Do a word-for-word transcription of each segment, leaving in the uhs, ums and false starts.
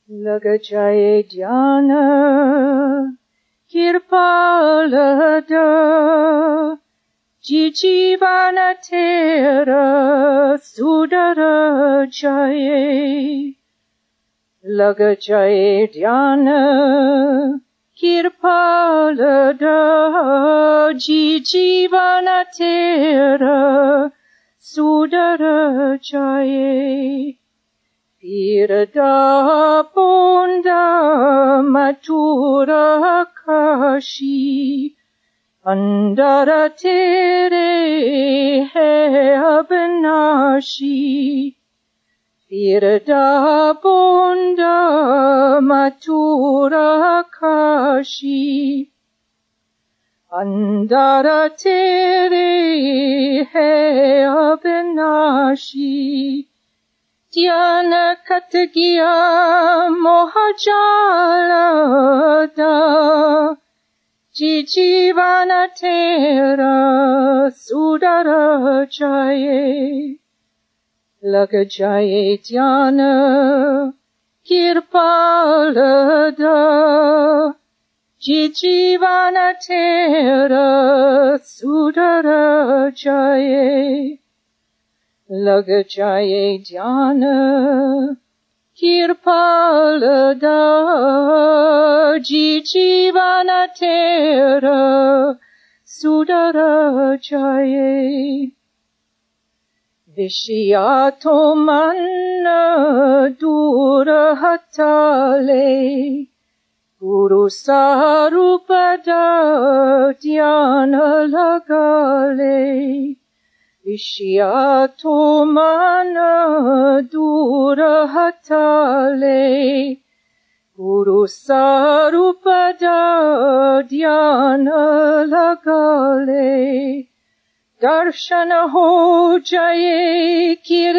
लग जाए ध्यान कृपालद जी जीवन तेरा सुधर जाए लग जाए ध्यान कृपालद जी जीवन तेरा सुधर जाए Virda Ponda Matura Kashi Andara Tere He Abnashi Virda Ponda Matura Kashi Andara Tere He Abnashi Dhyana Katagya Mohajalada Ji Jivana Tera Sudara Jaye Lag Jaye Dhyana Kirpalada Ji Jivana Tera Sudara Jaye लग जाए ध्यान कृपालदा जी जीवन तेरा सुधर जाए विषया तो मन दूर हटाले गुरु स्वरूप ध्यान लगा ले Vishya to mana dura hatale Guru sarupada dhyana lagale Darshana ho jaye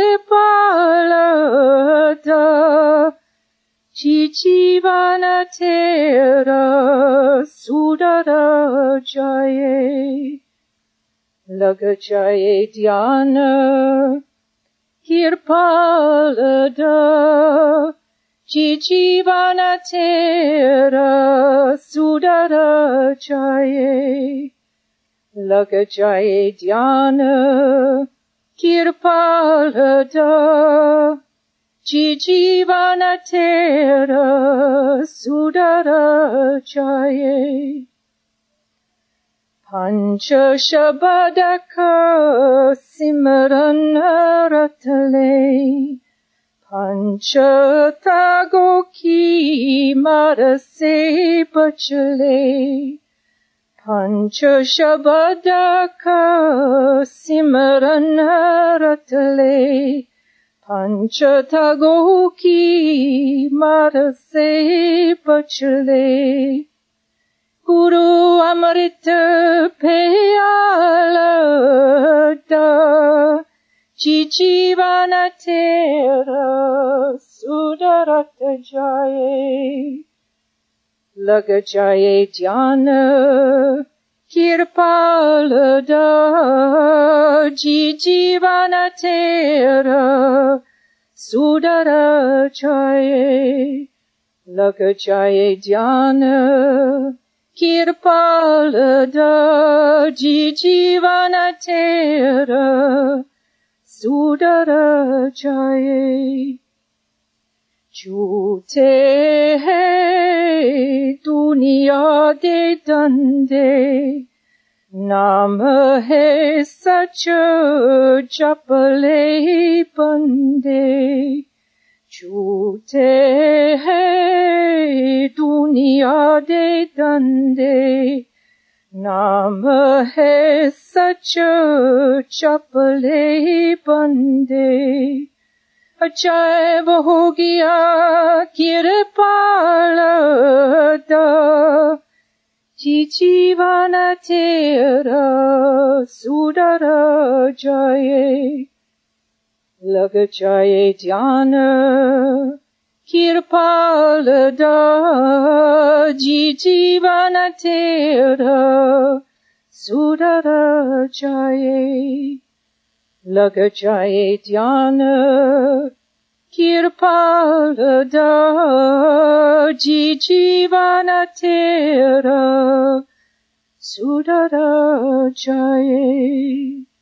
kirpalada Ji jivana tera sudara jaye लग जाए ध्यान कृपालदा जी जीवन तेरा सुधर जाए लग जाए ध्यान कृपालदा जी जीवन तेरा सुधर जाए Pancha Shabadaka Simran Ratale Pancha Tagoki Marase Bachale Pancha Shabadaka Simran Ratale Pancha Tagoki Marase Bachale Guru Amrita Peyalada Ji Jivana Tera Sudarata Jaye Lag Jaye Dhyana Kirpalada Ji Jivana Tera Sudara Jaye Lag Jaye Dhyana Kirpalada ji jivana tera sudara jaye Jhute hai duniya de dande Naam hai sach japale bande Jhute hai duniya de dande Naam hai sach chapale bande Ajaib ho gaya kirpalada Ji jivana tera sudara jaye Lag jaye dhyana kirpalada ji jivana tera sudara jaye Lag jaye dhyana Kirpalada Jijivana Tera Sudara Jaye.